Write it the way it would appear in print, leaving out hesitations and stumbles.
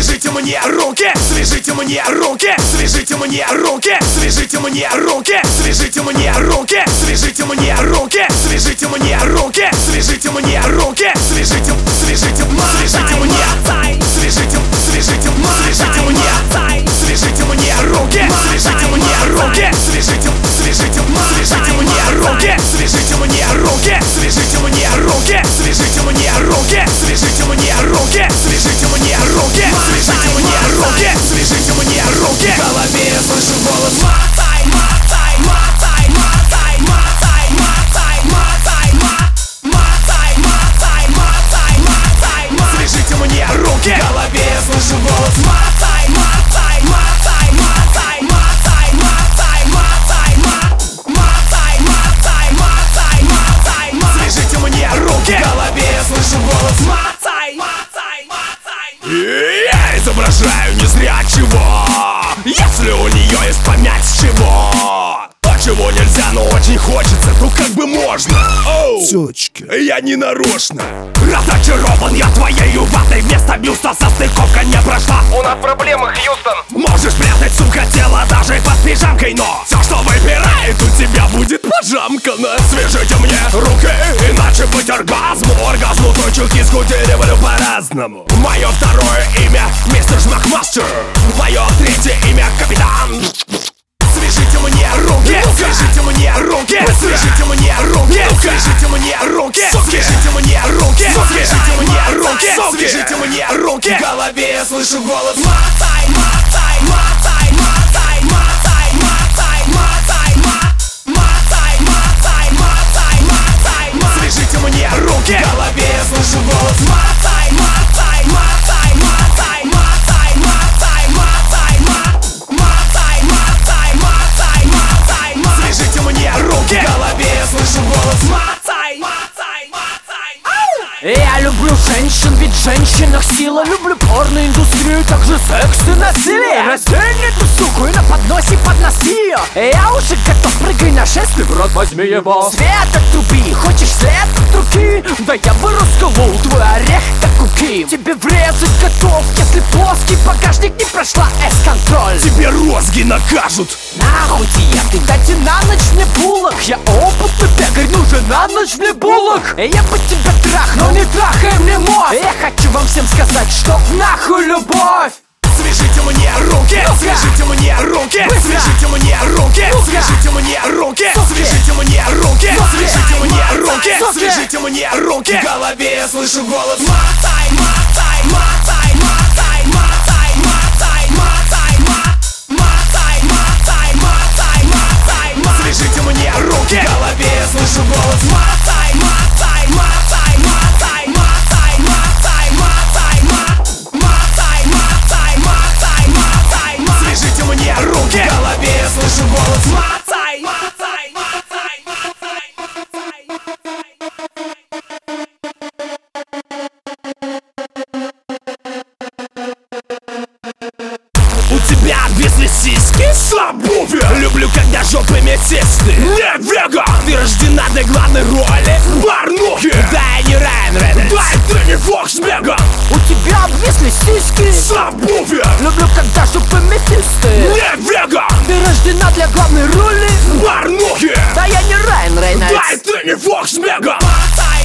свяжите мне руки, свяжите мне руки, свяжите мне руки, свяжите мне руки, свяжите мне руки, свяжите мне руки, свяжите мне руки, свяжите мне руки, свяжите, свяжите, свяжите мне, свяжите, свяжите, свяжите мне, свяжите мне руки, свяжите мне руки, свяжите, свяжите, свяжите мне руки, свяжите мне руки, свяжите мне руки, свяжите мне руки, свяжите мне руки, свяжите мне руки, свяжите мне руки, свяжите мне руки. В голове я слышу голос: мотай, мотай, мотай, мотай, мотай, мотай, мотай, мотай, мотай, мотай, мотай, мотай. Свяжите мне руки. В голове я слышу голос: мотай, мотай, мотай, мотай, мотай, мотай, мотай, мотай, мотай, мотай, мотай, мотай. Свяжите мне руки. В голове я слышу голос: мотай, мотай, мотай. Я изображаю незрячего, если у нее есть помять с чего. А чего нельзя, но очень хочется, то как бы можно. Тёчки, я не нарочно. Разочарован я твоею ватой. Вместо бюста состыковка не прошла. У нас проблемы, Хьюстон. Можешь прятать, сука, тело даже под пижамкой, но все, что выбирает, у тебя будет пожамкано. Свяжите мне руки, иначе быть оргазму. Оргазму точек дискутировали по-разному. Мое второе имя мистер Жмакмастер. Мое третье имя капитан. Свяжите мне руки, свяжите мне руки, свяжите мне руки, свяжите мне руки, свяжите мне руки, свяжите мне руки, свяжите мне руки. В голове я слышу голос: мотай, мотай, мотай, мотай, мотай, мотай, мотай, мотай, мотай, мотай, мотай, мотай. Свяжите мне руки. В голове я слышу голос: мотай, мотай, мотай, мотай, мотай, мотай, мотай, мотай, мотай, мотай, мотай, мотай. Свяжите мне руки. В голове я слышу голос: мотай, мотай, мотай. Я люблю женщин, ведь в женщинах сила. Люблю порноиндустрию, также секс и насилие. Раздень эту суку и на подносе подноси ее. Я уже готов, прыгай на шествие, в рот возьми его. Свет от труби, хочешь след от руки? Да я бы расколол твой орех, как куки. Тебе врезать готов, если плоский багажник не прошла S-контроль. Тебе розги накажут. Нахуй диеты, дайте на ночь мне булок. Я опытный пекарь, нужен на ночь мне булок. Я бы тебя трахнул, не трахай мне мозг. Я хочу вам всем сказать, что нахуй любовь. Свяжите мне руки, свяжите мне руки, свяжите мне руки, свяжите мне руки, свяжите мне руки, свяжите мне руки, свяжите мне руки. В голове я слышу голос: мотай, мотай, мотай, мотай, мотай, мотай, мотай, мотай, мотай, мотай, мотай, мотай. Свяжите мне руки. В голове я слышу голос: мотай, мотай, мотай, мотай, мотай, мотай, мотай, мотай, мотай, мотай, мотай, мотай. Свяжите мне руки. В голове я слышу голос: мотай, мотай, мотай, мотай, У тебя обвисли сиськи? Слабуви! Люблю, когда жопы метисты. Нет, веган! Ты рождена для главной роли в порнухе. Да, я не Райан Рейнольдс. Да, и ты не Фокс Меган. У тебя обвисли сиськи? Слабуви! Люблю, когда жопы метисты. Нет, веган! Ты рождена для главной роли в порнухе. Да, я не Райан Рейнольдс. Да, и ты не Фокс Меган. Мотай,